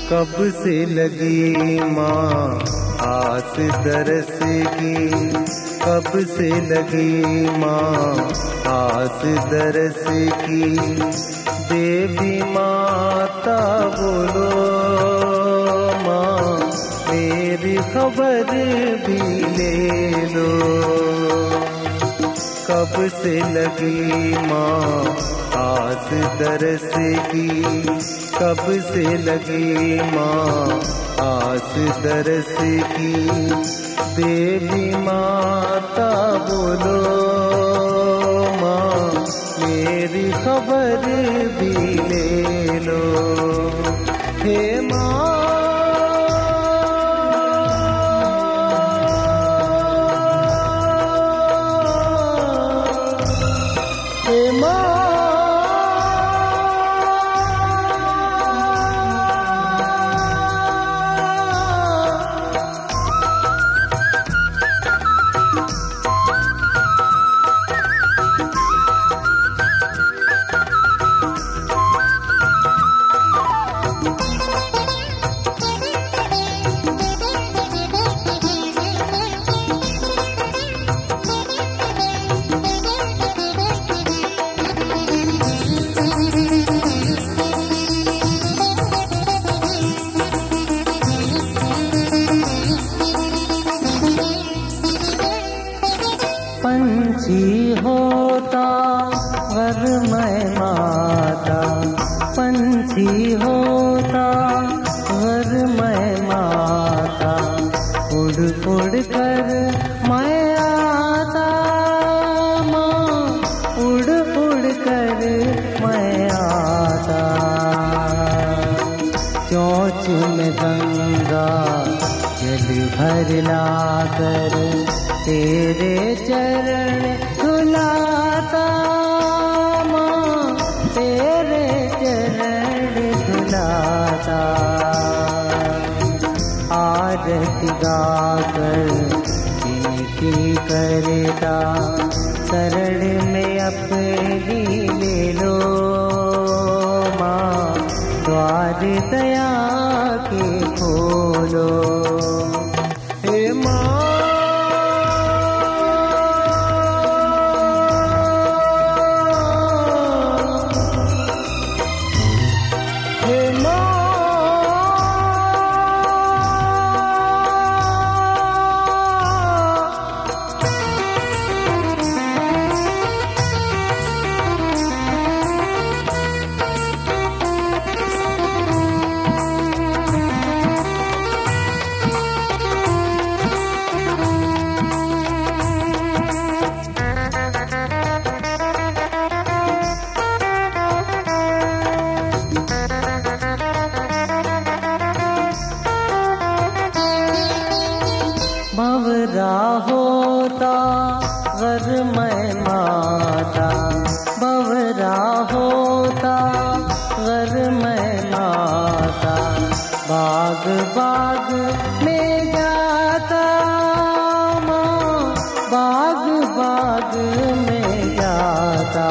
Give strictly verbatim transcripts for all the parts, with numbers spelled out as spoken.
कब से लगी माँ आस दरस की, कब से लगी माँ आस दरस की। देवी माता बोलो माँ मेरी खबर भी ले लो। कब से लगी माँ आस दरस की, कब से लगी माँ आस दरस की। देवी माता बोलो माँ मेरी खबर भी ले लो। हे माँ हे माँ पंछी होता वर मैं माता, पंछी होता वर मैं माता। उड़ उड़ कर मैं आता माँ, उड़ उड़ कर मैं आता। चोंच में गंगा जल भर लाकर तेरे चरण धुलाता माँ, तेरे चरण धुलाता। आरती गाकर विनती करता, शरण में अपनी ले लो माँ, द्वार दया के खोलो। हे माँ भंवरा होता वर मैं माता, भंवरा होता वर मैं माता। बाग बाग में जाता माँ, बाग बाग में जाता।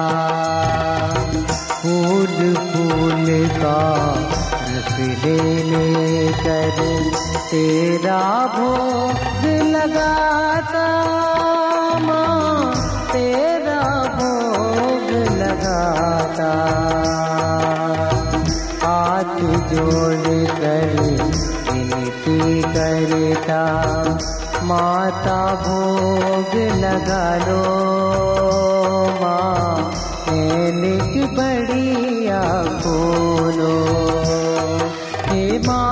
फूल फूल का रस ले कर तेरा भोग लगाता माँ, तेरा भोग लगाता। हाथ जोड़ कर विनती करता, माता भोग लगा लो माँ, मेली बढ़िया खोलो। हे माँ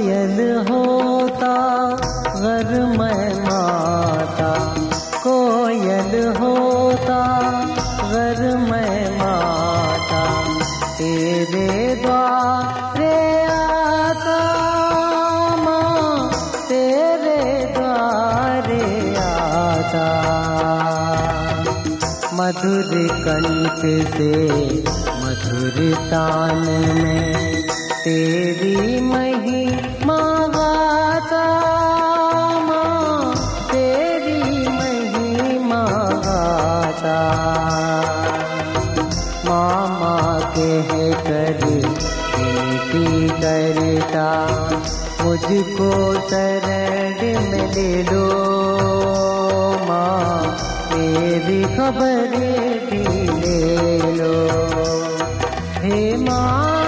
कोयल होता घर में माता, कोयल होता घर में माता, तेरे द्वारे आता माँ, तेरे द्वारे आता। मधुर कंठ से मधुर तान में तेरी महिमा गाता माँ, तेरी महिमा गाता। मामा कह कर विनती करता, मुझको शरण में ले लो माँ, मेरी खबर भी ले लो। हे माँ